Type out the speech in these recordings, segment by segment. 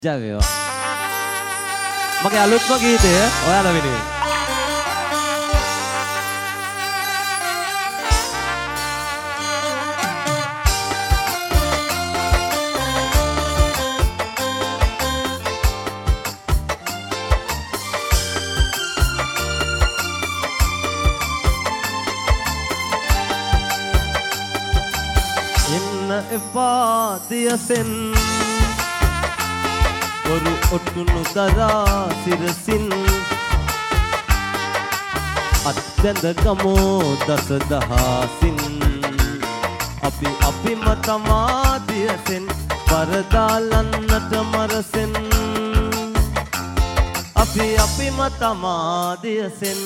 ජය වේවා. මගේ අලුත්ම ගීතය ඔයාලා වෙනුවෙන්. එන්න එපා දියසෙන් ඔරු ඔටුනු දරා සිරසින් අත්දැඳ ගමෝ දස දහසින් අපිම තමා දියසෙන් පරදාලන්නට මරසෙන් අපිම තමා දියසෙන්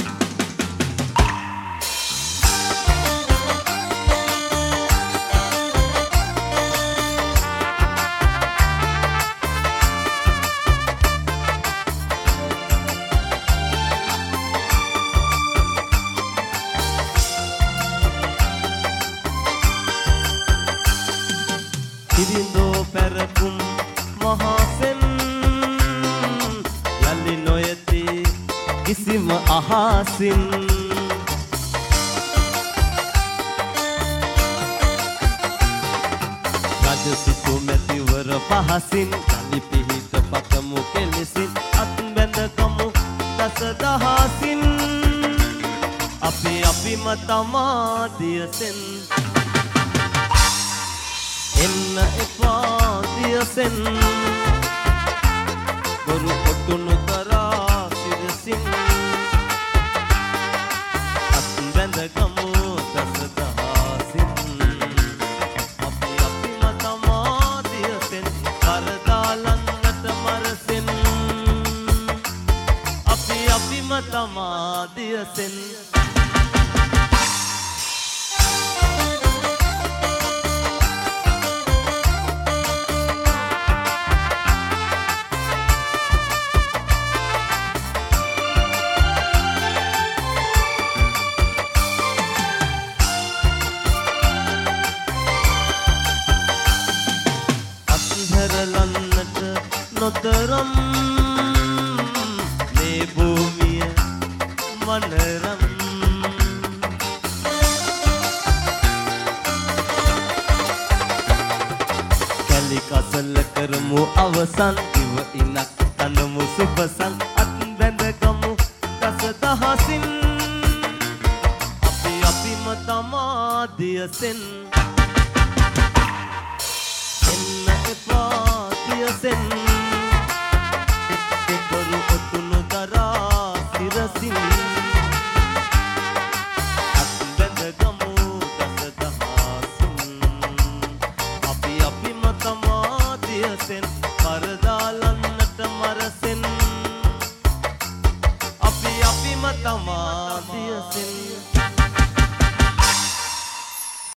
Kirindo perakum mahasen yali noyati kisim ahasin rajasitu metiwar pahasin kali pihita pakamu kelesin atbenda kamu dasadahasin apima tama diyasen එන්න එපා දියසෙන් බොරු ඔටුනු කරා සිරසින් අත්බැඳ ගමු දස දහසින් අපිම තමා දියසෙන් පරදාලන්නට මරසෙන් අපිම තමා දියසෙන් ලන්නට නොතරම් මේ භූමිය මනරම් කැලි කසල කරමු අවසන් ඉව ඉනක් තනමු සුපසන් අත්බැඳ ගමු දස දහසින් අපිම තමා දියසෙන් එන්න එපා දියසෙන් බොරු ඔටුනු දරා සිරසින් අත්බැඳ ගමු දස දහසින් අපිම තමා දියසෙන් පරදාලන්නට මරසෙන් අපිම තමා